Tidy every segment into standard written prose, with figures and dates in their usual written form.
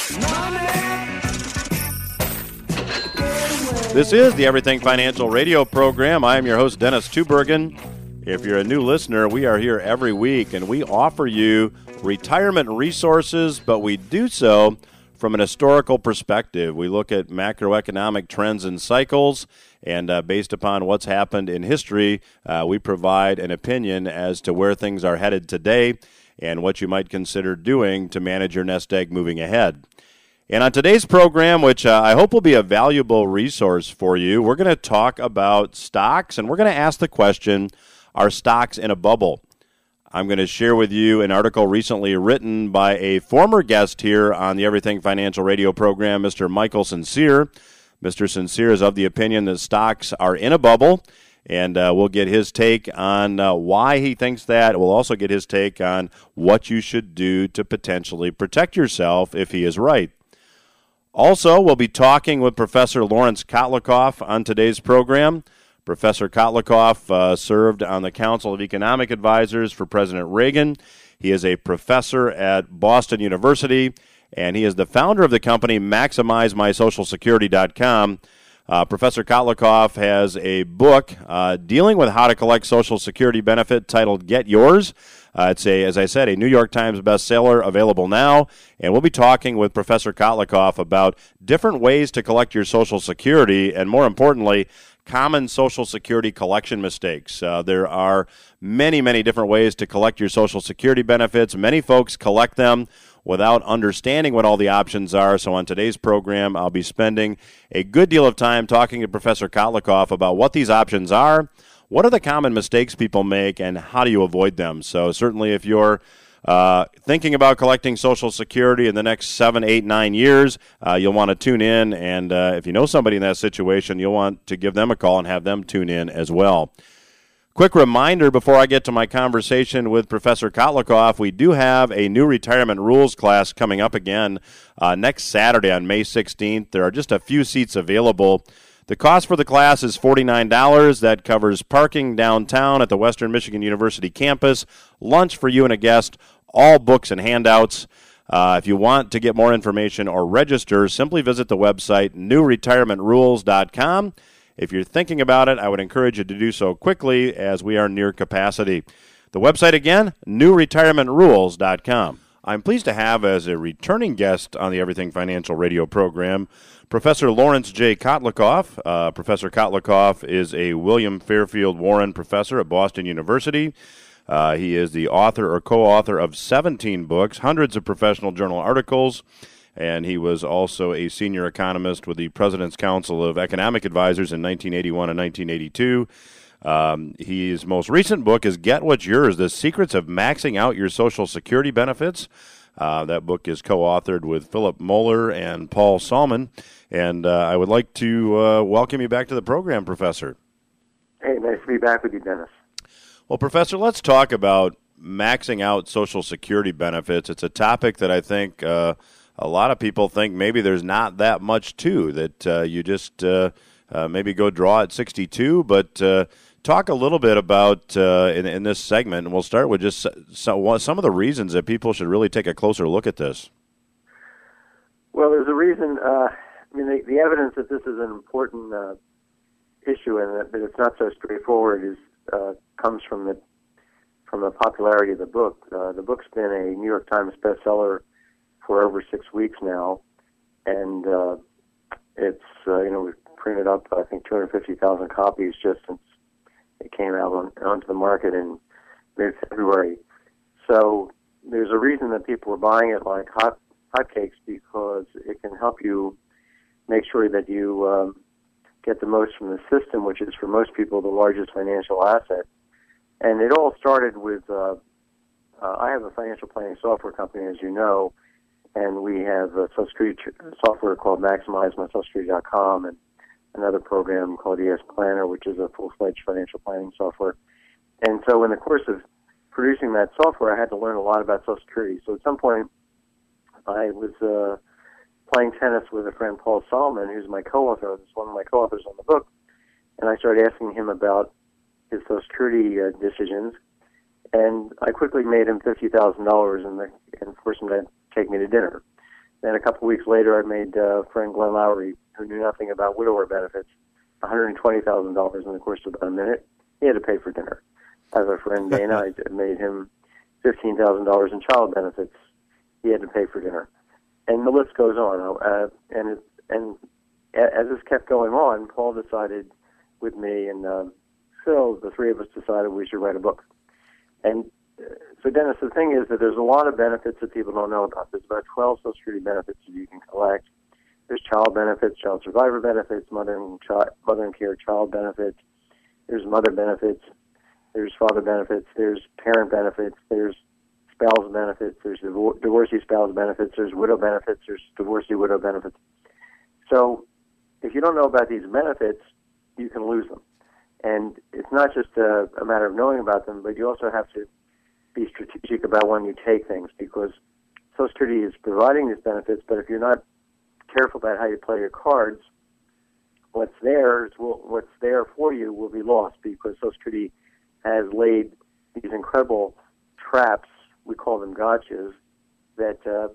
This is the Everything Financial radio program. I am your host, Dennis Tubbergen. If you're a new listener, we are here every week, and we offer you retirement resources, but we do so from an historical perspective. We look at macroeconomic trends and cycles, and based upon what's happened in history, we provide an opinion as to where things are headed today and what you might consider doing to manage your nest egg moving ahead. And on today's program, which I hope will be a valuable resource for you, we're going to talk about stocks, and we're going to ask the question, are stocks in a bubble? I'm going to share with you an article recently written by a former guest here on the Everything Financial radio program, Mr. Michael Sincere. Mr. Sincere is of the opinion that stocks are in a bubble, and we'll get his take on why he thinks that. We'll also get his take on what you should do to potentially protect yourself if he is right. Also, we'll be talking with Professor Lawrence Kotlikoff on today's program. Professor Kotlikoff served on the Council of Economic Advisors for President Reagan. He is a professor at Boston University, and he is the founder of the company MaximizeMySocialSecurity.com. Professor Kotlikoff has a book dealing with how to collect Social Security benefit titled Get Yours. It's, as I said, a New York Times bestseller available now, and we'll be talking with Professor Kotlikoff about different ways to collect your Social Security, and more importantly, common Social Security collection mistakes. There are many, many different ways to collect your Social Security benefits. Many folks collect them without understanding what all the options are. So on today's program, I'll be spending a good deal of time talking to Professor Kotlikoff about what these options are, what are the common mistakes people make, and how do you avoid them. So certainly if you're thinking about collecting Social Security in the next 7, 8, 9 years, you'll want to tune in. And if you know somebody in that situation, you'll want to give them a call and have them tune in as well. Quick reminder before I get to my conversation with Professor Kotlikoff, we do have a new retirement rules class coming up again next Saturday on May 16th. There are just a few seats available. The cost for the class is $49. That covers parking downtown at the Western Michigan University campus, lunch for you and a guest, all books and handouts. If you want to get more information or register, simply visit the website newretirementrules.com. If you're thinking about it, I would encourage you to do so quickly as we are near capacity. The website again, newretirementrules.com. I'm pleased to have as a returning guest on the Everything Financial radio program Professor Lawrence J. Kotlikoff. Professor Kotlikoff is a William Fairfield Warren professor at Boston University. He is the author or co-author of 17 books, hundreds of professional journal articles, and he was also a senior economist with the President's Council of Economic Advisors in 1981 and 1982. His most recent book is Get What's Yours, The Secrets of Maxing Out Your Social Security Benefits. That book is co-authored with Philip Moeller and Paul Salmon. And I would like to welcome you back to the program, Professor. Hey, nice to be back with you, Dennis. Well, Professor, let's talk about maxing out Social Security benefits. It's a topic that I think a lot of people think maybe there's not that much to, that you just maybe go draw at 62, but talk a little bit about, in this segment, and we'll start with just some of the reasons that people should really take a closer look at this. Well, there's a reason, the evidence that this is an important issue and that it's not so straightforward comes from the popularity of the book. The book's been a New York Times bestseller for over 6 weeks now, and it's, we've printed up, I think, 250,000 copies just since it came out onto the market in mid-February. So there's a reason that people are buying it like hotcakes, because it can help you make sure that you get the most from the system, which is for most people the largest financial asset. And it all started with, I have a financial planning software company, as you know, and we have a Social Security software called MaximizeMySocialSecurity.com and another program called ES Planner, which is a full-fledged financial planning software. And so in the course of producing that software, I had to learn a lot about Social Security. So at some point, I was playing tennis with a friend, Paul Salmon, who's my co-author, one of my co-authors on the book, and I started asking him about his Social Security decisions, and I quickly made him $50,000 and forced him to take me to dinner. Then a couple of weeks later, I made friend Glenn Lowry, who knew nothing about widower benefits, $120,000 in the course of about a minute. He had to pay for dinner. As our friend Dana, I made him $15,000 in child benefits. He had to pay for dinner, and the list goes on. And as this kept going on, Paul decided with me, and Phil, the three of us decided we should write a book. And so, Dennis, the thing is that there's a lot of benefits that people don't know about. There's about 12 Social Security benefits that you can collect. There's child benefits, child survivor benefits, mother and care child benefits. There's mother benefits. There's father benefits. There's parent benefits. There's spouse benefits. There's divorcee spouse benefits. There's widow benefits. There's divorcee widow benefits. So if you don't know about these benefits, you can lose them. And it's not just a matter of knowing about them, but you also have to be strategic about when you take things, because Social Security is providing these benefits, but if you're not careful about how you play your cards, what's there for you will be lost, because Social Security has laid these incredible traps, we call them gotchas, that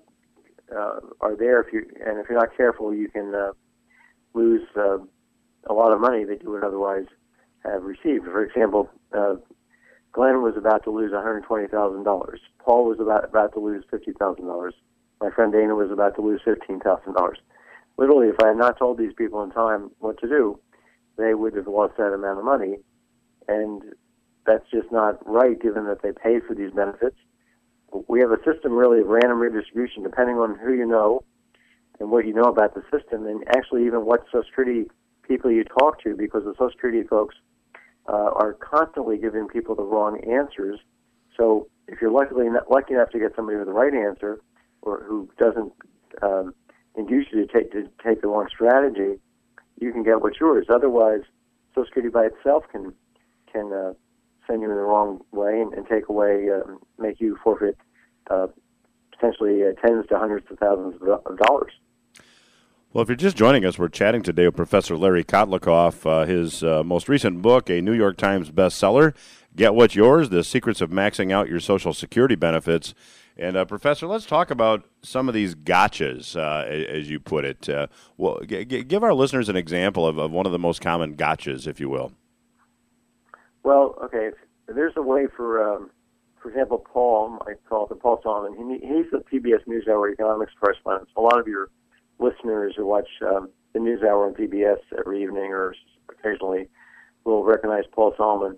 are there. If you're not careful, you can lose a lot of money that you would otherwise have received. For example, Glenn was about to lose $120,000. Paul was about to lose $50,000. My friend Dana was about to lose $15,000. Literally, if I had not told these people in time what to do, they would have lost that amount of money. And that's just not right, given that they paid for these benefits. We have a system really of random redistribution, depending on who you know and what you know about the system, and actually even what Social Security people you talk to, because the Social Security folks are constantly giving people the wrong answers. So if you're lucky enough to get somebody with the right answer, or who doesn't induce you to take the wrong strategy, you can get what's yours. Otherwise, Social Security by itself can send you in the wrong way and take away, make you forfeit potentially tens to hundreds of thousands of dollars. Well, if you're just joining us, we're chatting today with Professor Larry Kotlikoff. His most recent book, a New York Times bestseller, Get What's Yours, The Secrets of Maxing Out Your Social Security Benefits. And, Professor, let's talk about some of these gotchas, as you put it. Well, give our listeners an example of one of the most common gotchas, if you will. Well, okay, there's a way for example, Paul, I call it Paul Solomon. He's the PBS NewsHour economics correspondent. A lot of your listeners who watch the NewsHour on PBS every evening or occasionally will recognize Paul Solomon.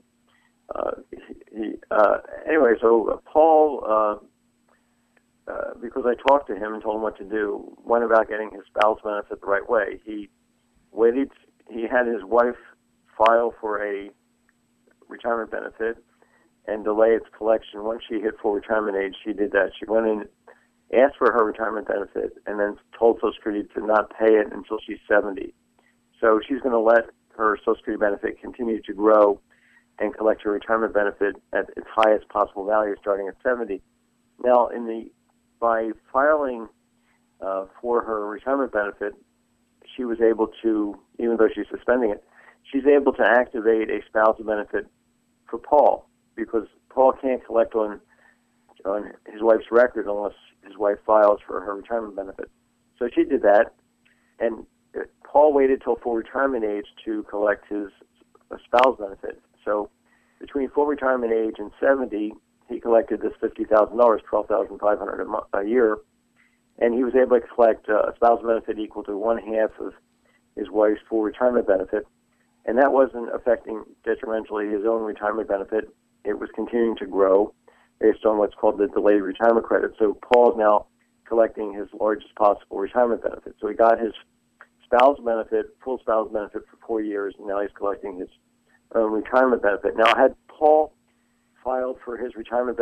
Anyway, so Paul, because I talked to him and told him what to do, went about getting his spouse benefit the right way. He had his wife file for a retirement benefit and delay its collection. Once she hit full retirement age, she did that. She went in, asked for her retirement benefit, and then told Social Security to not pay it until she's 70. So she's going to let her Social Security benefit continue to grow and collect her retirement benefit at its highest possible value starting at 70. Now, by filing for her retirement benefit, she was able to, even though she's suspending it, she's able to activate a spousal benefit for Paul, because Paul can't collect on his wife's record unless his wife files for her retirement benefit. So she did that, and Paul waited till full retirement age to collect his spouse benefit. So between full retirement age and 70, he collected this $50,000, $12,500 a year, and he was able to collect a spouse benefit equal to one half of his wife's full retirement benefit. And that wasn't affecting detrimentally his own retirement benefit. It was continuing to grow based on what's called the delayed retirement credit. So Paul's now collecting his largest possible retirement benefit. So he got his spouse benefit, full spouse benefit for 4 years, and now he's collecting his own retirement benefit. Now, had Paul filed for his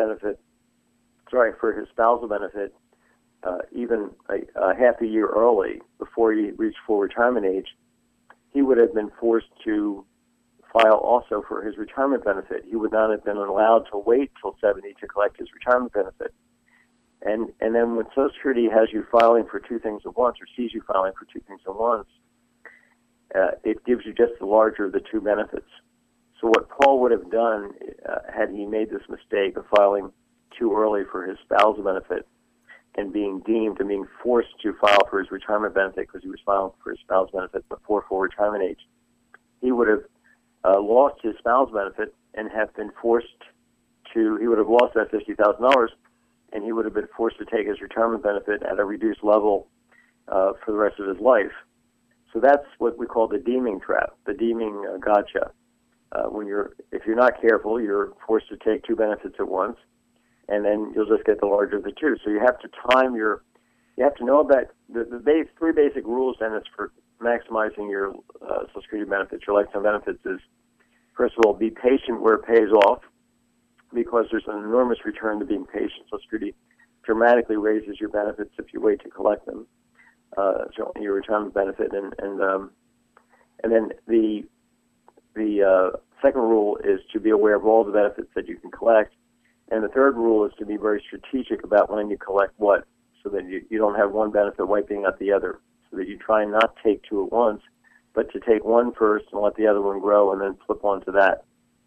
for his spousal benefit even a half a year early, before he reached full retirement age, he would have been forced to file also for his retirement benefit. He would not have been allowed to wait till 70 to collect his retirement benefit. And then when Social Security has you filing for two things at once, or sees you filing for two things at once, it gives you just the larger of the two benefits. So what Paul would have done had he made this mistake of filing too early for his spousal benefit, and being deemed and being forced to file for his retirement benefit because he was filing for his spouse benefit before full retirement age, he would have lost his spouse benefit and have been forced to, he would have lost that $50,000, and he would have been forced to take his retirement benefit at a reduced level for the rest of his life. So that's what we call the deeming trap, the deeming gotcha. If you're not careful, you're forced to take two benefits at once, and then you'll just get the larger of the two. So you have to you have to know about the three basic rules, and it's for maximizing your Social Security benefits, your lifetime benefits is, first of all, be patient where it pays off, because there's an enormous return to being patient. Social Security dramatically raises your benefits if you wait to collect them, your retirement benefit, and then the second rule is to be aware of all the benefits that you can collect, and the third rule is to be very strategic about when you collect what, so that you don't have one benefit wiping out the other, so that you try and not take two at once, but to take one first and let the other one grow and then flip onto that.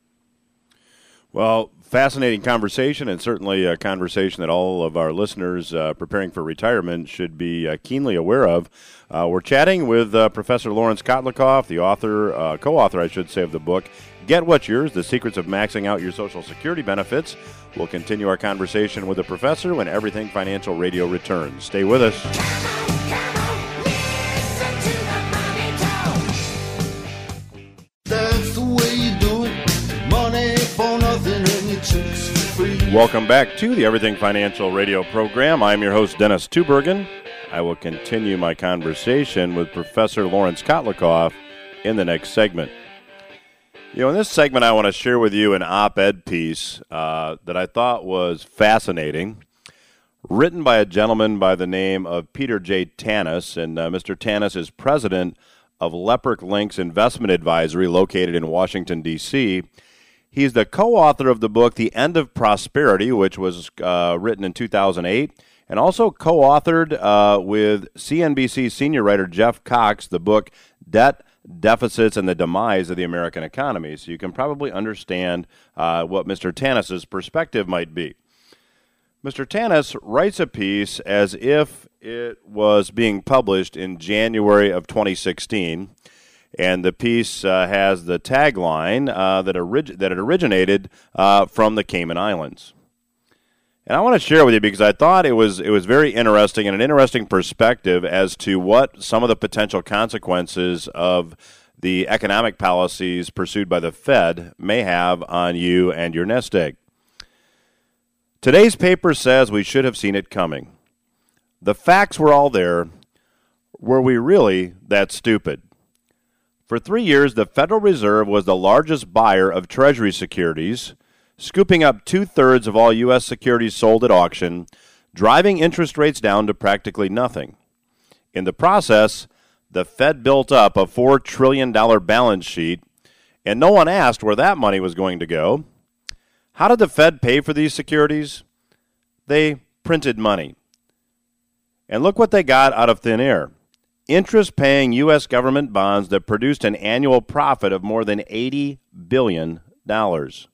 Well, fascinating conversation, and certainly a conversation that all of our listeners preparing for retirement should be keenly aware of. We're chatting with Professor Lawrence Kotlikoff, the author, co-author, I should say, of the book, Get What's Yours, The Secrets of Maxing Out Your Social Security Benefits. We'll continue our conversation with the professor when Everything Financial Radio returns. Stay with us. That's the way you do it. Money for nothing and your chicks for free. Welcome back to the Everything Financial Radio program. I'm your host, Dennis Tubbergen. I will continue my conversation with Professor Lawrence Kotlikoff in the next segment. You know, in this segment, I want to share with you an op-ed piece that I thought was fascinating, written by a gentleman by the name of Peter J. Tanis, and Mr. Tanis is president of Leperick Links Investment Advisory, located in Washington, D.C. He's the co-author of the book, The End of Prosperity, which was written in 2008, and also co-authored with CNBC senior writer Jeff Cox the book, Debt, Deficits, and the Demise of the American Economy. So you can probably understand what Mr. Tanis's perspective might be. Mr. Tanis writes a piece as if it was being published in January of 2016, and the piece has the tagline that it originated from the Cayman Islands. And I want to share with you because I thought it was very interesting and an interesting perspective as to what some of the potential consequences of the economic policies pursued by the Fed may have on you and your nest egg. Today's paper says we should have seen it coming. The facts were all there. Were we really that stupid? For 3 years, the Federal Reserve was the largest buyer of Treasury securities, scooping up 2/3 of all U.S. securities sold at auction, driving interest rates down to practically nothing. In the process, the Fed built up a $4 trillion balance sheet, and no one asked where that money was going to go. How did the Fed pay for these securities? They printed money. And look what they got out of thin air. Interest-paying U.S. government bonds that produced an annual profit of more than $80 billion. The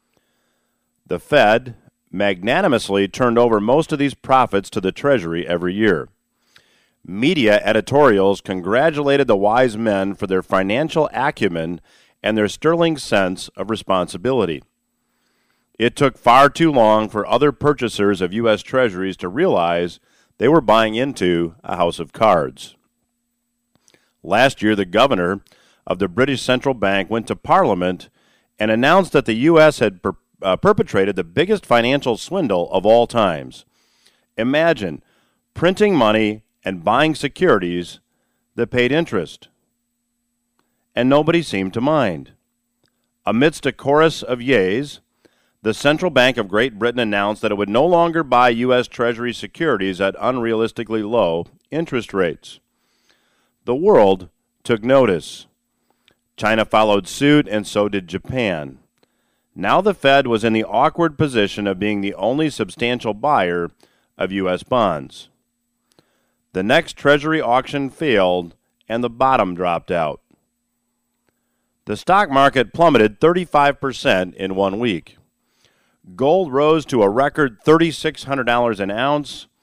Fed magnanimously turned over most of these profits to the Treasury every year. Media editorials congratulated the wise men for their financial acumen and their sterling sense of responsibility. It took far too long for other purchasers of U.S. Treasuries to realize they were buying into a house of cards. Last year, the governor of the British Central Bank went to Parliament and announced that the U.S. had perpetrated the biggest financial swindle of all times. Imagine printing money and buying securities that paid interest. And nobody seemed to mind. Amidst a chorus of yeas, the Central Bank of Great Britain announced that it would no longer buy U.S. Treasury securities at unrealistically low interest rates. The world took notice. China followed suit, and so did Japan. Now the Fed was in the awkward position of being the only substantial buyer of U.S. bonds. The next Treasury auction failed, and the bottom dropped out. The stock market plummeted 35% in 1 week. Gold rose to a record $3,600 an ounce,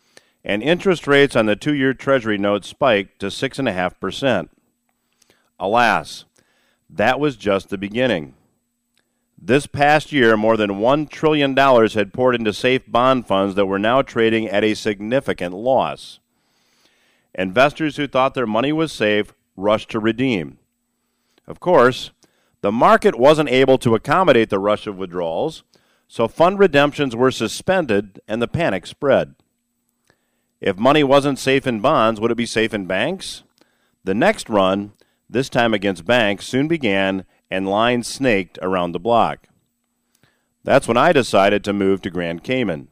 and interest rates on the 2-year Treasury note spiked to 6.5%. Alas, that was just the beginning. This past year, more than $1 trillion had poured into safe bond funds that were now trading at a significant loss. Investors who thought their money was safe rushed to redeem. Of course, the market wasn't able to accommodate the rush of withdrawals, so fund redemptions were suspended and the panic spread. If money wasn't safe in bonds, would it be safe in banks? The next run, this time against banks, soon began and lines snaked around the block. That's when I decided to move to Grand Cayman.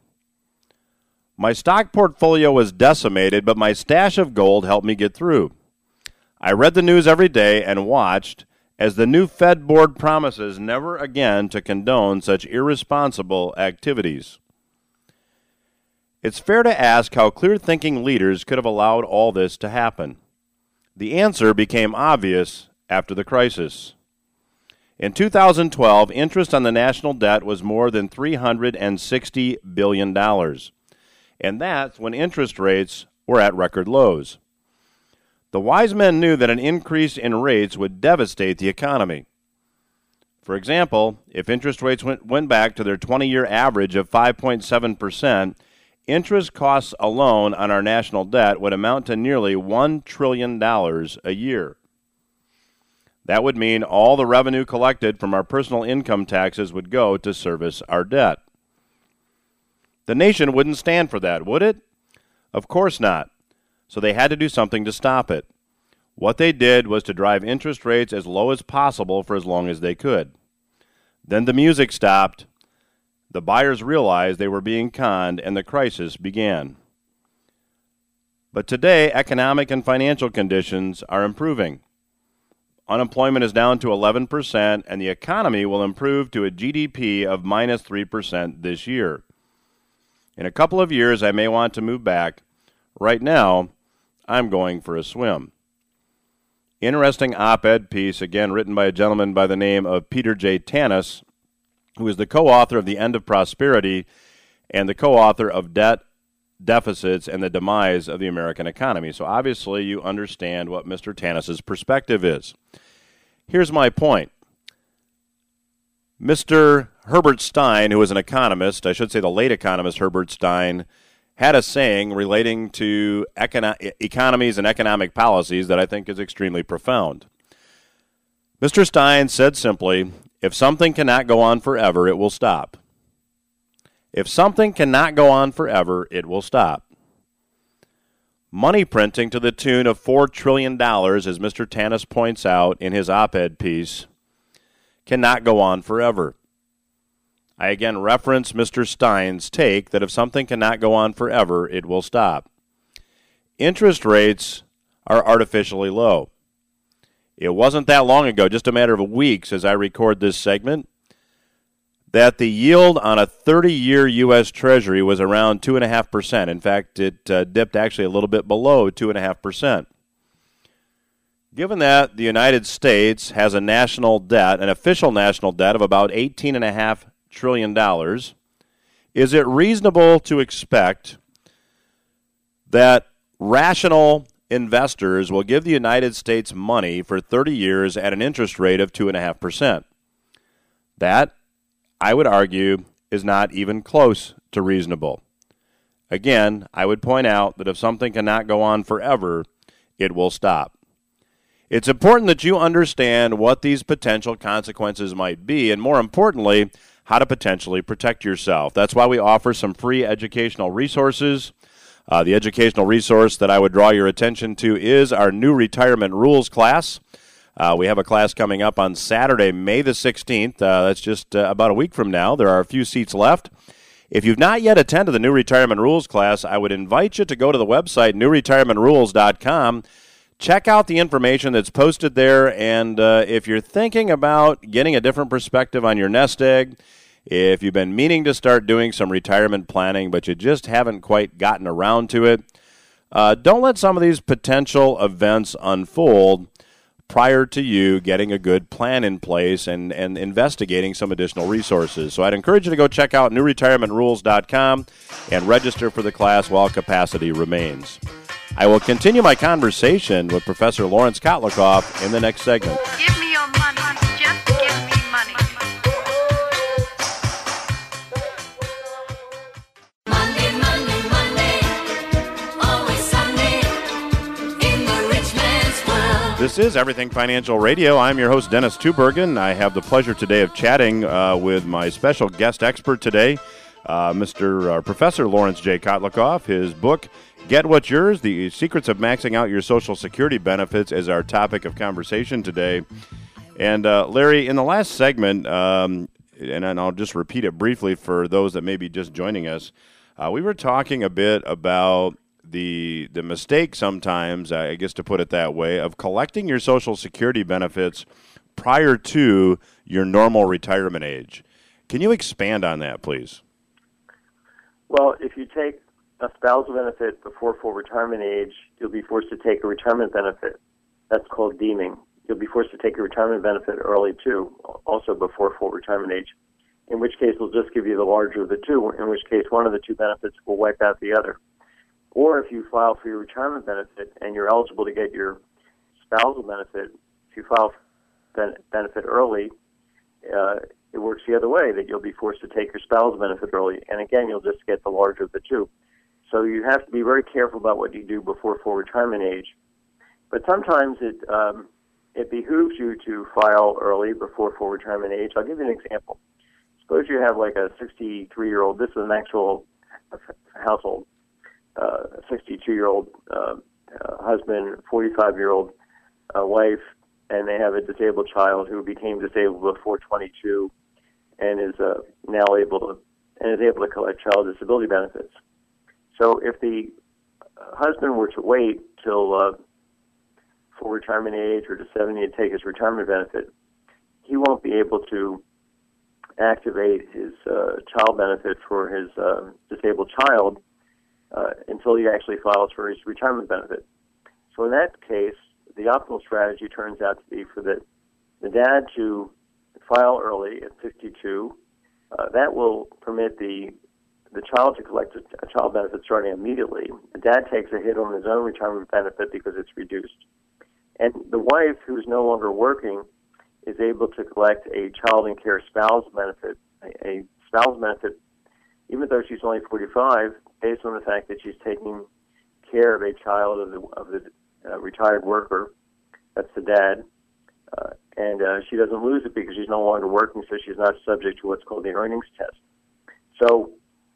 My stock portfolio was decimated, but my stash of gold helped me get through. I read the news every day and watched as the new Fed board promises never again to condone such irresponsible activities. It's fair to ask how clear-thinking leaders could have allowed all this to happen. The answer became obvious after the crisis. In 2012, interest on the national debt was more than $360 billion, and that's when interest rates were at record lows. The wise men knew that an increase in rates would devastate the economy. For example, if interest rates went back to their 20-year average of 5.7%, interest costs alone on our national debt would amount to nearly $1 trillion a year. That would mean all the revenue collected from our personal income taxes would go to service our debt. The nation wouldn't stand for that, would it? Of course not. So they had to do something to stop it. What they did was to drive interest rates as low as possible for as long as they could. Then the music stopped. The buyers realized they were being conned, and the crisis began. But today, economic and financial conditions are improving. Unemployment is down to 11%, and the economy will improve to a GDP of minus 3% this year. In a couple of years, I may want to move back. Right now, I'm going for a swim. Interesting op-ed piece, again written by a gentleman by the name of Peter J. Tanis, who is the co-author of The End of Prosperity and the co-author of Debt, Deficits, and the Demise of the American Economy. So obviously you understand what Mr. Tanis' perspective is. Here's my point. Mr. Herbert Stein, who was an economist, I should say the late economist Herbert Stein, had a saying relating to economies and economic policies that I think is extremely profound. Mr. Stein said simply, if something cannot go on forever, it will stop. If something cannot go on forever, it will stop. Money printing to the tune of $4 trillion, as Mr. Tanis points out in his op-ed piece, cannot go on forever. I again reference Mr. Stein's take that if something cannot go on forever, it will stop. Interest rates are artificially low. It wasn't that long ago, just a matter of weeks as I record this segment, that the yield on a 30-year U.S. Treasury was around 2.5%. In fact, it dipped actually a little bit below 2.5%. Given that the United States has a national debt, an official national debt of about $18.5 trillion, is it reasonable to expect that rational investors will give the United States money for 30 years at an interest rate of 2.5%? That, I would argue, is not even close to reasonable. Again, I would point out that if something cannot go on forever, it will stop. It's important that you understand what these potential consequences might be, and more importantly, how to potentially protect yourself. That's why we offer some free educational resources. The educational resource that I would draw your attention to is our new retirement rules class. We have a class coming up on Saturday, May the 16th. That's just about a week from now. There are a few seats left. If you've not yet attended the new retirement rules class, I would invite you to go to the website, newretirementrules.com. Check out the information that's posted there, and if you're thinking about getting a different perspective on your nest egg, if you've been meaning to start doing some retirement planning but you just haven't quite gotten around to it, don't let some of these potential events unfold. prior to you getting a good plan in place and investigating some additional resources. So I'd encourage you to go check out newretirementrules.com and register for the class while capacity remains. I will continue my conversation with Professor Lawrence Kotlikoff in the next segment. Give me your money, just give me money. Monday, Monday, Monday, always Sunday, in the rich man's world. This is Everything Financial Radio. I'm your host, Dennis Tubbergen. I have the pleasure today of chatting with my special guest expert today, Professor Lawrence J. Kotlikoff. His book, Get What's Yours, The Secrets of Maxing Out Your Social Security Benefits, is our topic of conversation today. And Larry, in the last segment, and I'll just repeat it briefly for those that may be just joining us, we were talking a bit about the mistake sometimes, I guess to put it that way, of collecting your Social Security benefits prior to your normal retirement age. Can you expand on that, please? Well, if you take a spousal benefit before full retirement age, you'll be forced to take a retirement benefit. That's called deeming. You'll be forced to take a retirement benefit early, too, also before full retirement age, in which case they'll just give you the larger of the two, in which case one of the two benefits will wipe out the other. Or if you file for your retirement benefit and you're eligible to get your spousal benefit, if you file for benefit early, it works the other way, that you'll be forced to take your spousal benefit early. And again, you'll just get the larger of the two. So you have to be very careful about what you do before full retirement age. But sometimes it behooves you to file early before full retirement age. I'll give you an example. Suppose you have like a 63-year-old, this is an actual household, 62-year-old husband, 45-year-old wife, and they have a disabled child who became disabled before 22 and is now able to collect child disability benefits. So if the husband were to wait till full retirement age or to 70 to take his retirement benefit, he won't be able to activate his child benefit for his disabled child until he actually files for his retirement benefit. So in that case, the optimal strategy turns out to be for the dad to file early at 62. That will permit the child to collect a child benefit starting immediately. The dad takes a hit on his own retirement benefit because it's reduced. And the wife, who's no longer working, is able to collect a child and care spousal benefit, a spousal benefit, even though she's only 45, based on the fact that she's taking care of a child of the retired worker. That's the dad. And she doesn't lose it because she's no longer working, so she's not subject to what's called the earnings test. So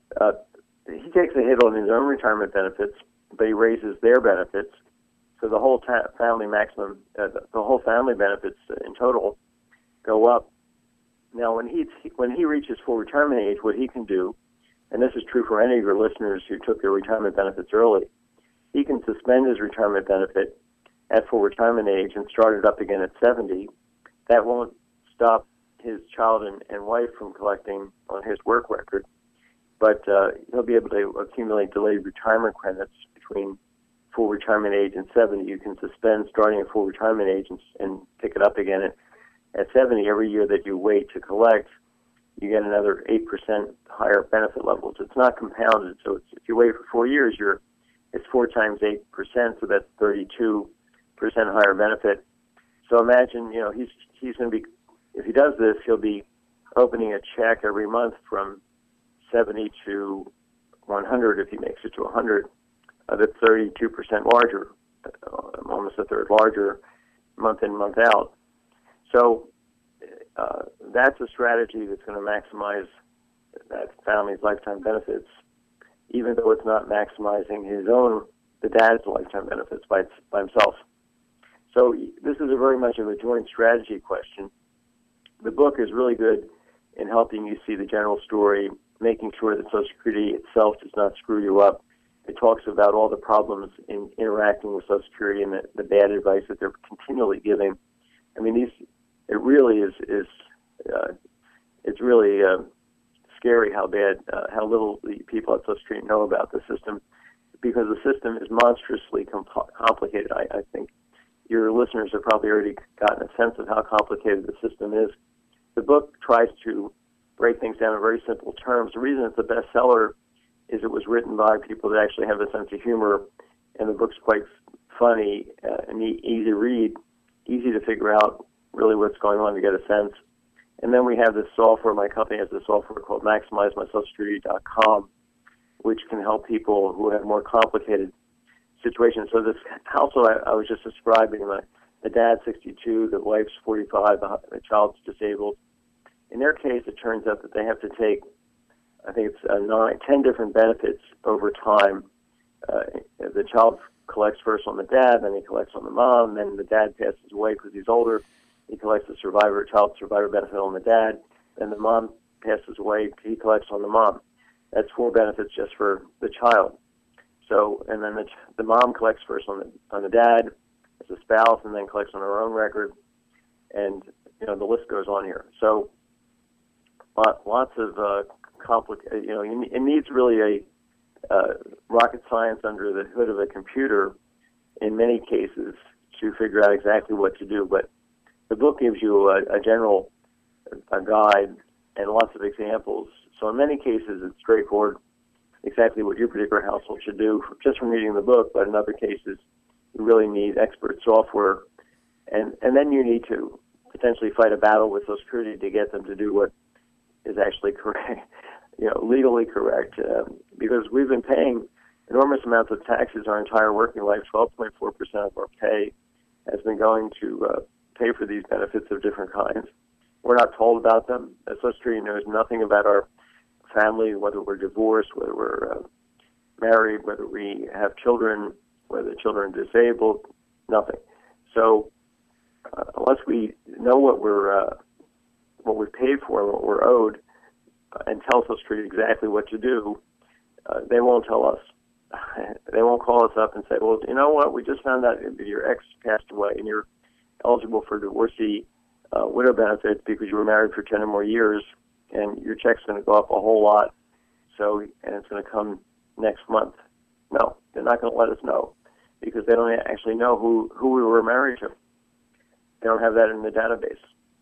he takes a hit on his own retirement benefits, but he raises their benefits. So the whole family maximum, the whole family benefits in total go up. Now, when he reaches full retirement age, what he can do, and this is true for any of your listeners who took their retirement benefits early, he can suspend his retirement benefit at full retirement age and start it up again at 70. That won't stop his child and wife from collecting on his work record, but he'll be able to accumulate delayed retirement credits between full retirement age and 70. You can suspend starting at full retirement age and pick it up again at 70. Every year that you wait to collect, you get another 8% higher benefit levels. It's not compounded, so if you wait for 4 years, it's 4 times 8%, so that's 32% higher benefit. So imagine, he's going to be, if he does this, he'll be opening a check every month from 70 to 100. If he makes it to 100, that's 32% larger, almost a third larger, month in, month out. So that's a strategy that's going to maximize that family's lifetime benefits, even though it's not maximizing the dad's lifetime benefits by himself. So this is very much of a joint strategy question. The book is really good in helping you see the general story, making sure that Social Security itself does not screw you up. It talks about all the problems in interacting with Social Security and the bad advice that they're continually giving. I mean, it really is it's really scary how little the people at Social Security know about the system, because the system is monstrously complicated. I think your listeners have probably already gotten a sense of how complicated the system is. The book tries to break things down in very simple terms. The reason it's a bestseller is it was written by people that actually have a sense of humor, and the book's quite funny and easy to read, easy to figure out really what's going on to get a sense. And then we have this software. My company has this software called MaximizeMySocialSecurity.com, which can help people who have more complicated situations. So this household I was just describing, the dad's 62, the wife's 45, the child's disabled. In their case, it turns out that they have to take, I think it's 10 different benefits over time. The child collects first on the dad, then he collects on the mom, then the dad passes away because he's older. He collects the child survivor benefit on the dad, then the mom passes away, he collects on the mom. That's 4 benefits just for the child. So, and then the mom collects first on the dad as a spouse, and then collects on her own record, and the list goes on here. So, lots of complicated. It needs really a rocket science under the hood of a computer in many cases to figure out exactly what to do. But the book gives you a general guide and lots of examples. So in many cases, it's straightforward, exactly what your particular household should do just from reading the book. But in other cases, you really need expert software, and then you need to potentially fight a battle with Social Security to get them to do what is actually correct, legally correct, because we've been paying enormous amounts of taxes our entire working life. 12.4% of our pay has been going to pay for these benefits of different kinds. We're not told about them. Social Security knows nothing about our family, whether we're divorced, whether we're married, whether we have children, whether the children are disabled, nothing. So unless we know what we've paid for and what we're owed, and tell Social Security exactly what to do, they won't tell us. They won't call us up and say, well, you know what, we just found out that your ex passed away and you're eligible for divorcee widow benefits because you were married for 10 or more years, and your check's going to go up a whole lot, and it's going to come next month. No, they're not going to let us know because they don't actually know who we were married to. They don't have that in the database.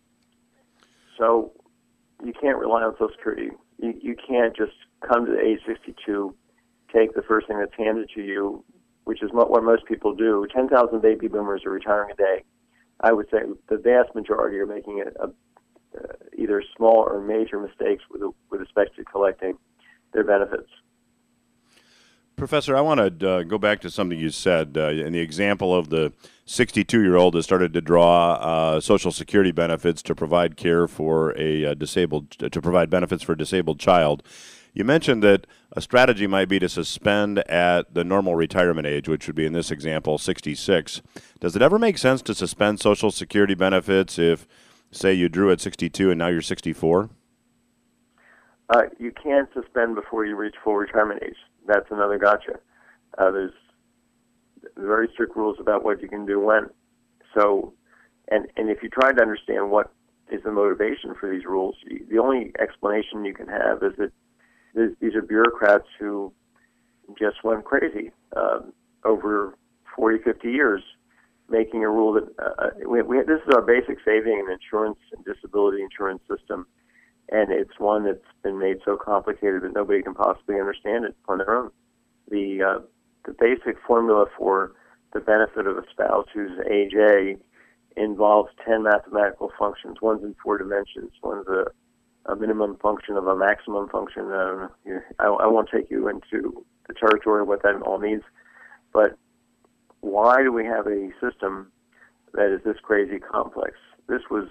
So you can't rely on Social Security. You can't just come to age 62, take the first thing that's handed to you, which is what most people do. 10,000 baby boomers are retiring a day. I would say the vast majority are making either small or major mistakes with respect to collecting their benefits. Professor, I want to go back to something you said in the example of the 62-year-old that started to draw Social Security benefits to provide care for to provide benefits for a disabled child. You mentioned that a strategy might be to suspend at the normal retirement age, which would be in this example 66. Does it ever make sense to suspend Social Security benefits if, say, you drew at 62 and now you're 64? You can't suspend before you reach full retirement age. That's another gotcha. There's very strict rules about what you can do when. So, and if you try to understand what is the motivation for these rules, the only explanation you can have is that these are bureaucrats who just went crazy over 40, 50 years, making a rule that this is our basic saving and insurance and disability insurance system, and it's one that's been made so complicated that nobody can possibly understand it on their own. The basic formula for the benefit of a spouse who's age A involves 10 mathematical functions. One's in 4 dimensions. One's a minimum function of a maximum function. I won't take you into the territory of what that all means, but why do we have a system that is this crazy complex? This was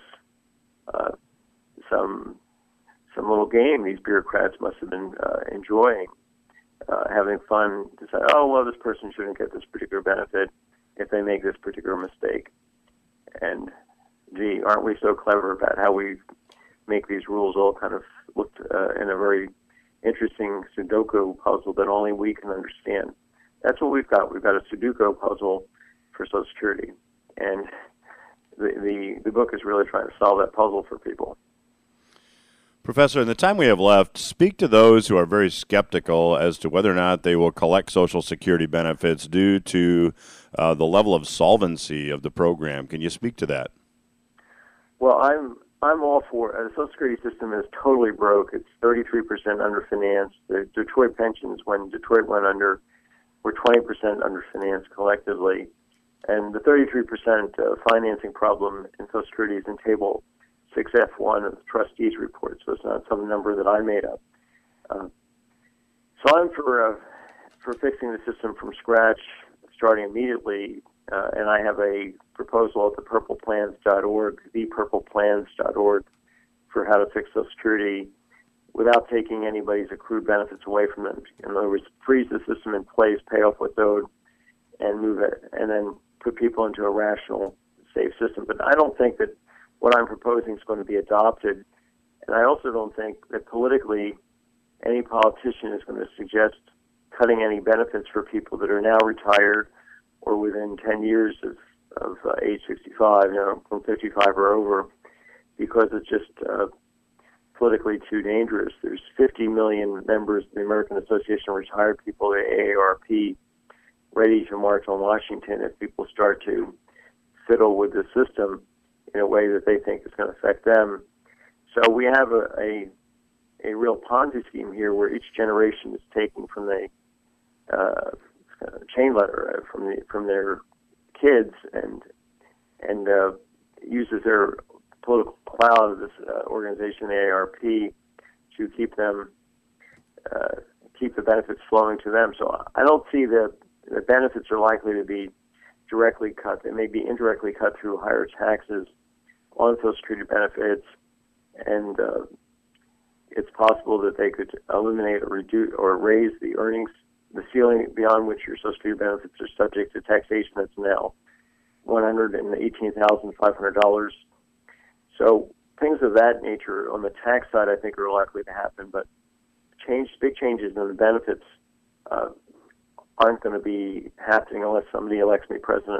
some little game these bureaucrats must have been enjoying, having fun to say, oh, well, this person shouldn't get this particular benefit if they make this particular mistake. And, gee, aren't we so clever about how we make these rules all kind of look in a very interesting Sudoku puzzle that only we can understand. That's what we've got. We've got a Sudoku puzzle for Social Security. And the book is really trying to solve that puzzle for people. Professor, in the time we have left, speak to those who are very skeptical as to whether or not they will collect Social Security benefits due to the level of solvency of the program. Can you speak to that? Well, I'm all for it. The Social Security system is totally broke. It's 33% underfinanced. The Detroit pensions, when Detroit went under, were 20% underfinanced collectively. And the 33% financing problem in Social Security is in Table 6F1 of the trustees report, so it's not some number that I made up. So I'm for fixing the system from scratch, starting immediately, and I have a proposal at the purpleplans.org, thepurpleplans.org, for how to fix Social Security without taking anybody's accrued benefits away from them. In other words, freeze the system in place, pay off what's owed, and move it, and then put people into a rational, safe system. But I don't think that what I'm proposing is going to be adopted, and I also don't think that politically any politician is going to suggest cutting any benefits for people that are now retired or within 10 years of age 65, from 55 or over, because it's just politically too dangerous. There's 50 million members of the American Association of Retired People, the AARP, ready to march on Washington if people start to fiddle with the system in a way that they think is going to affect them. So we have a real Ponzi scheme here where each generation is taking from the chain letter from their kids and uses their political clout of this organization, the AARP, to keep the benefits flowing to them. So I don't see the benefits are likely to be directly cut. They may be indirectly cut through higher taxes on Social Security benefits, and it's possible that they could eliminate or reduce or raise the earnings, the ceiling beyond which your Social Security benefits are subject to taxation. That's now $118,500. So things of that nature on the tax side, I think, are likely to happen. But big changes in the benefits aren't going to be happening unless somebody elects me president.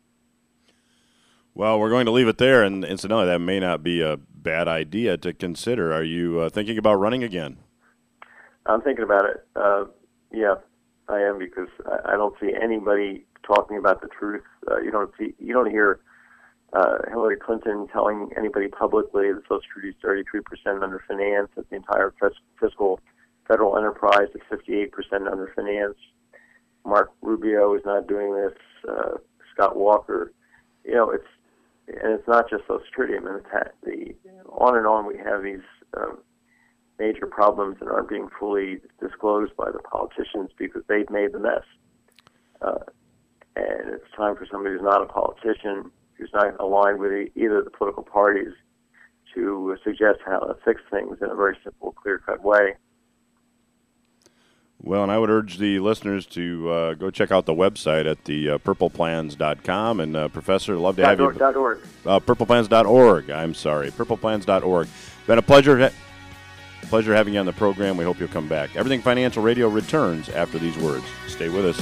Well, we're going to leave it there, and incidentally, that may not be a bad idea to consider. Are you thinking about running again? I'm thinking about it. Yeah, I am, because I don't see anybody talking about the truth. You don't hear Hillary Clinton telling anybody publicly that Social Security is 33% underfinanced, that the entire fiscal federal enterprise is 58% underfinanced. Mark Rubio is not doing this. Scott Walker, it's not just Social Security. I mean, on and on we have these major problems that aren't being fully disclosed by the politicians because they've made the mess. And it's time for somebody who's not a politician, who's not aligned with either of the political parties, to suggest how to fix things in a very simple, clear-cut way. Well, and I would urge the listeners to go check out the website at the purpleplans.com. And, Professor, love to have you. .org. Purpleplans.org. I'm sorry. Purpleplans.org. Been a pleasure having you on the program. We hope you'll come back. Everything Financial Radio returns after these words. Stay with us.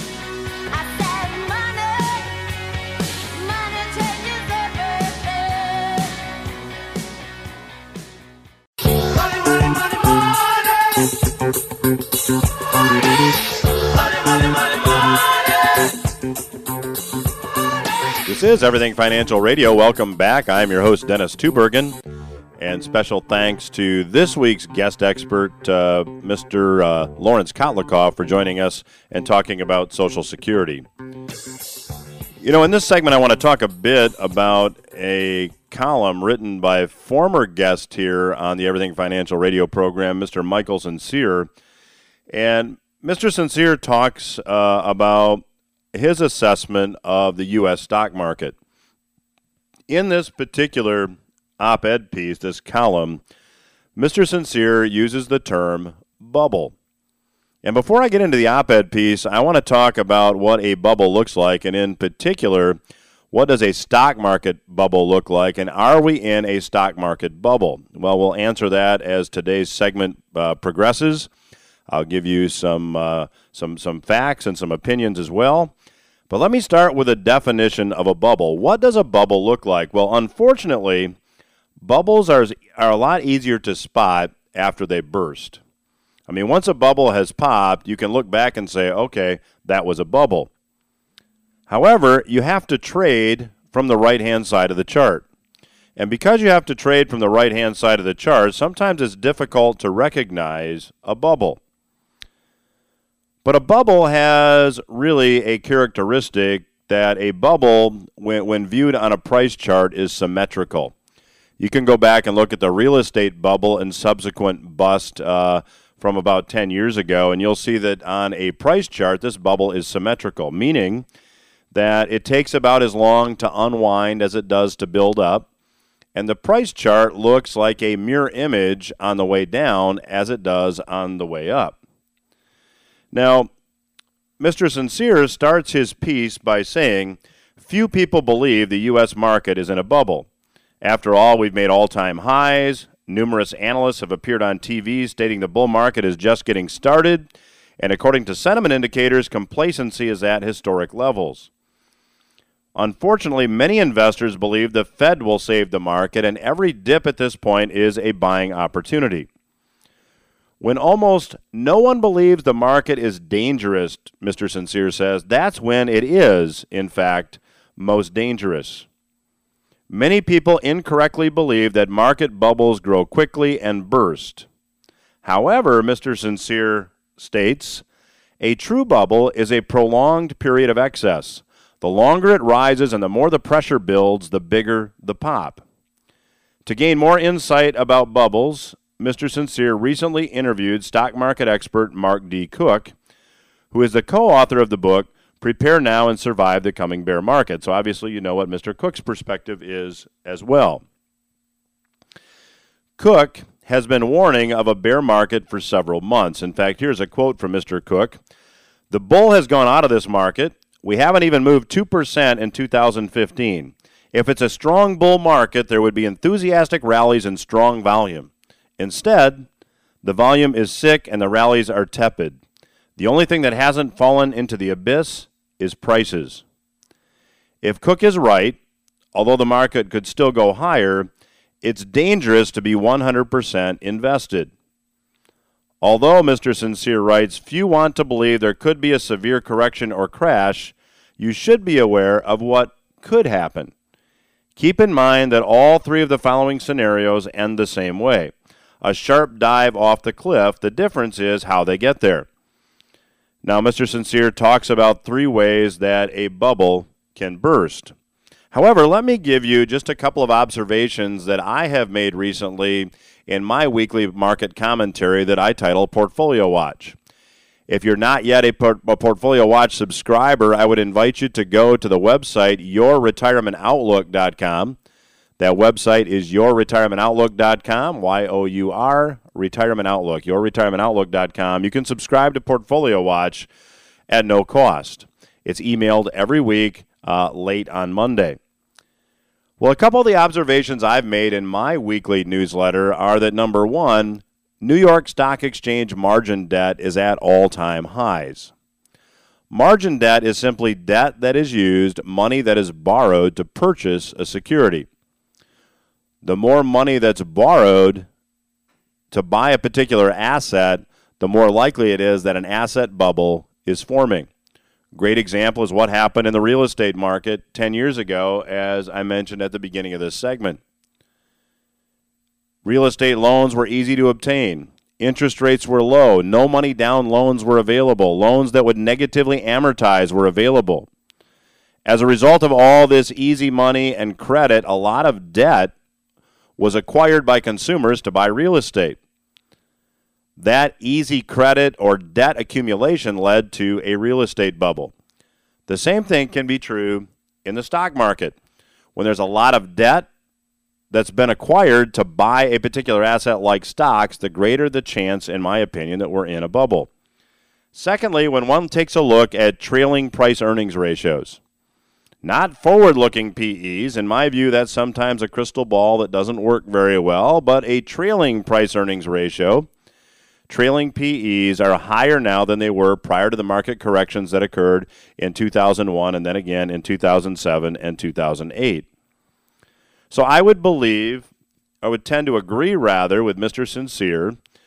This is Everything Financial Radio. Welcome back. I'm your host, Dennis Tubergen. And special thanks to this week's guest expert, Mr. Lawrence Kotlikoff, for joining us and talking about Social Security. In this segment, I want to talk a bit about a column written by former guest here on the Everything Financial Radio program, Mr. Michael Sincere. And Mr. Sincere talks about his assessment of the U.S. stock market. In this particular op-ed piece, this column, Mr. Sincere uses the term bubble. And before I get into the op-ed piece, I want to talk about what a bubble looks like, and in particular, what does a stock market bubble look like, and are we in a stock market bubble? Well, we'll answer that as today's segment progresses. I'll give you some facts and some opinions as well. But let me start with a definition of a bubble. What does a bubble look like? Well, unfortunately, bubbles are a lot easier to spot after they burst. I mean, once a bubble has popped, you can look back and say, okay, that was a bubble. However, you have to trade from the right-hand side of the chart. And because you have to trade from the right-hand side of the chart, sometimes it's difficult to recognize a bubble. But a bubble has really a characteristic that a bubble, when viewed on a price chart, is symmetrical. You can go back and look at the real estate bubble and subsequent bust from about 10 years ago, and you'll see that on a price chart, this bubble is symmetrical, meaning that it takes about as long to unwind as it does to build up, and the price chart looks like a mirror image on the way down as it does on the way up. Now, Mr. Sincere starts his piece by saying, few people believe the U.S. market is in a bubble. After all, we've made all-time highs. Numerous analysts have appeared on TV stating the bull market is just getting started, and according to sentiment indicators, complacency is at historic levels. Unfortunately, many investors believe the Fed will save the market, and every dip at this point is a buying opportunity. When almost no one believes the market is dangerous, Mr. Sincere says, that's when it is, in fact, most dangerous. Many people incorrectly believe that market bubbles grow quickly and burst. However, Mr. Sincere states, a true bubble is a prolonged period of excess. The longer it rises and the more the pressure builds, the bigger the pop. To gain more insight about bubbles, Mr. Sincere recently interviewed stock market expert Mark D. Cook, who is the co-author of the book, Prepare Now and Survive the Coming Bear Market. So obviously you know what Mr. Cook's perspective is as well. Cook has been warning of a bear market for several months. In fact, here's a quote from Mr. Cook. The bull has gone out of this market. We haven't even moved 2% in 2015. If it's a strong bull market, there would be enthusiastic rallies and strong volume. Instead, the volume is sick and the rallies are tepid. The only thing that hasn't fallen into the abyss is prices. If Cook is right, although the market could still go higher, it's dangerous to be 100% invested. Although, Mr. Sincere writes, few want to believe there could be a severe correction or crash, you should be aware of what could happen. Keep in mind that all three of the following scenarios end the same way. A sharp dive off the cliff, the difference is how they get there. Now, Mr. Sincere talks about three ways that a bubble can burst. However, let me give you just a couple of observations that I have made recently in my weekly market commentary that I title Portfolio Watch. If you're not yet a Portfolio Watch subscriber, I would invite you to go to the website yourretirementoutlook.com. That website is yourretirementoutlook.com, Y-O-U-R, Retirement Outlook, yourretirementoutlook.com. You can subscribe to Portfolio Watch at no cost. It's emailed every week late on Monday. Well, a couple of the observations I've made in my weekly newsletter are that, number one, New York Stock Exchange margin debt is at all-time highs. Margin debt is simply debt that is used, money that is borrowed to purchase a security. The more money that's borrowed to buy a particular asset, the more likely it is that an asset bubble is forming. Great example is what happened in the real estate market 10 years ago, as I mentioned at the beginning of this segment. Real estate loans were easy to obtain. Interest rates were low. No money down loans were available. Loans that would negatively amortize were available. As a result of all this easy money and credit, a lot of debt was acquired by consumers to buy real estate. That easy credit or debt accumulation led to a real estate bubble. The same thing can be true in the stock market. When there's a lot of debt that's been acquired to buy a particular asset like stocks, the greater the chance, in my opinion, that we're in a bubble. Secondly, when one takes a look at trailing price earnings ratios, not forward-looking PEs. In my view, that's sometimes a crystal ball that doesn't work very well, but a trailing price earnings ratio. Trailing PEs are higher now than they were prior to the market corrections that occurred in 2001 and then again in 2007 and 2008. So I would tend to agree rather with Mr. Sincere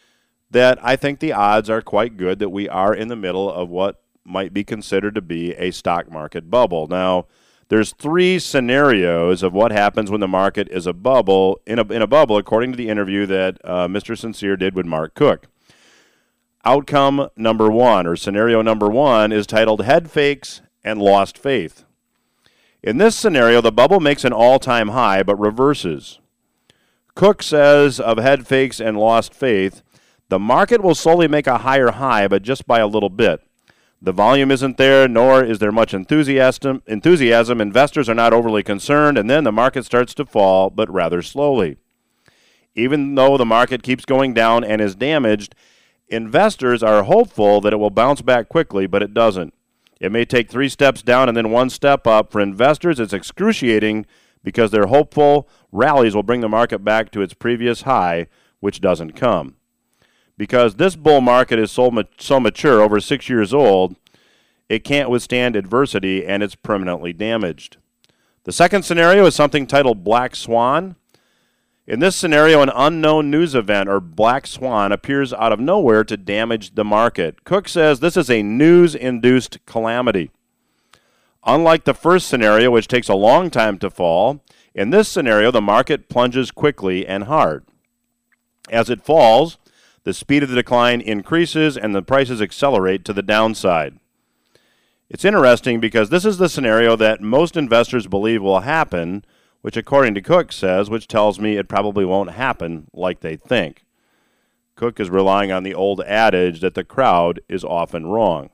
that I think the odds are quite good that we are in the middle of what might be considered to be a stock market bubble. Now, there's 3 scenarios of what happens when the market is a bubble, in a bubble, according to the interview that Mr. Sincere did with Mark Cook. Outcome number 1, or scenario number 1, is titled Head Fakes and Lost Faith. In this scenario, the bubble makes an all-time high but reverses. Cook says of head fakes and lost faith, the market will slowly make a higher high, but just by a little bit. The volume isn't there, nor is there much enthusiasm. Investors are not overly concerned, and then the market starts to fall, but rather slowly. Even though the market keeps going down and is damaged, investors are hopeful that it will bounce back quickly, but it doesn't. It may take 3 steps down and then 1 step up. For investors, it's excruciating because they're hopeful rallies will bring the market back to its previous high, which doesn't come. Because this bull market is so mature, over 6 years old, it can't withstand adversity and it's permanently damaged. The second scenario is something titled Black Swan. In this scenario, an unknown news event, or black swan, appears out of nowhere to damage the market. Cook says this is a news-induced calamity. Unlike the first scenario, which takes a long time to fall, in this scenario, the market plunges quickly and hard. As it falls, the speed of the decline increases and the prices accelerate to the downside. It's interesting because this is the scenario that most investors believe will happen, which according to Cook says, which tells me it probably won't happen like they think. Cook is relying on the old adage that the crowd is often wrong.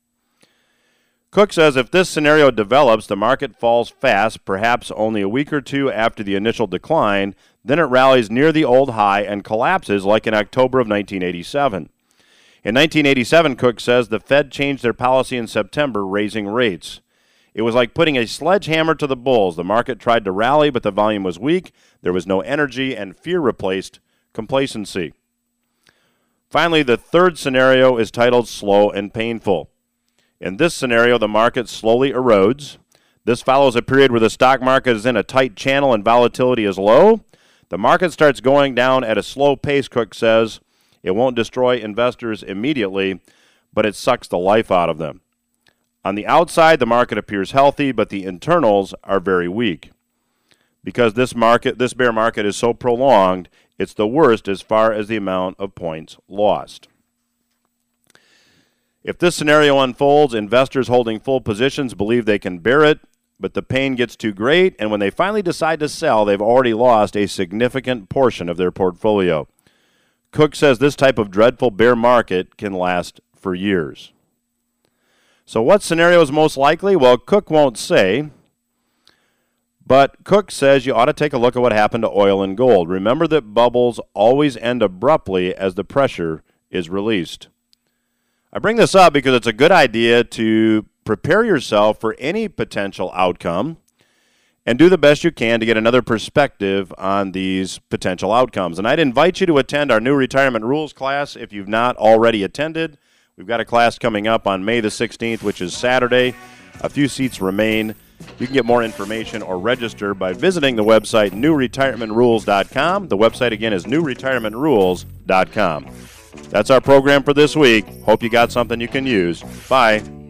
Cook says if this scenario develops, the market falls fast, perhaps only a week or 2 after the initial decline, then it rallies near the old high and collapses like in October of 1987. In 1987, Cook says the Fed changed their policy in September, raising rates. It was like putting a sledgehammer to the bulls. The market tried to rally, but the volume was weak. There was no energy, and fear replaced complacency. Finally, the third scenario is titled Slow and Painful. In this scenario, the market slowly erodes. This follows a period where the stock market is in a tight channel and volatility is low. The market starts going down at a slow pace, Cook says. It won't destroy investors immediately, but it sucks the life out of them. On the outside, the market appears healthy, but the internals are very weak. Because this bear market is so prolonged, it's the worst as far as the amount of points lost. If this scenario unfolds, investors holding full positions believe they can bear it, but the pain gets too great, and when they finally decide to sell, they've already lost a significant portion of their portfolio. Cook says this type of dreadful bear market can last for years. So what scenario is most likely? Well, Cook won't say, but Cook says you ought to take a look at what happened to oil and gold. Remember that bubbles always end abruptly as the pressure is released. I bring this up because it's a good idea to prepare yourself for any potential outcome and do the best you can to get another perspective on these potential outcomes. And I'd invite you to attend our new Retirement Rules class if you've not already attended. We've got a class coming up on May the 16th, which is Saturday. A few seats remain. You can get more information or register by visiting the website newretirementrules.com. The website again is newretirementrules.com. That's our program for this week. Hope you got something you can use. Bye.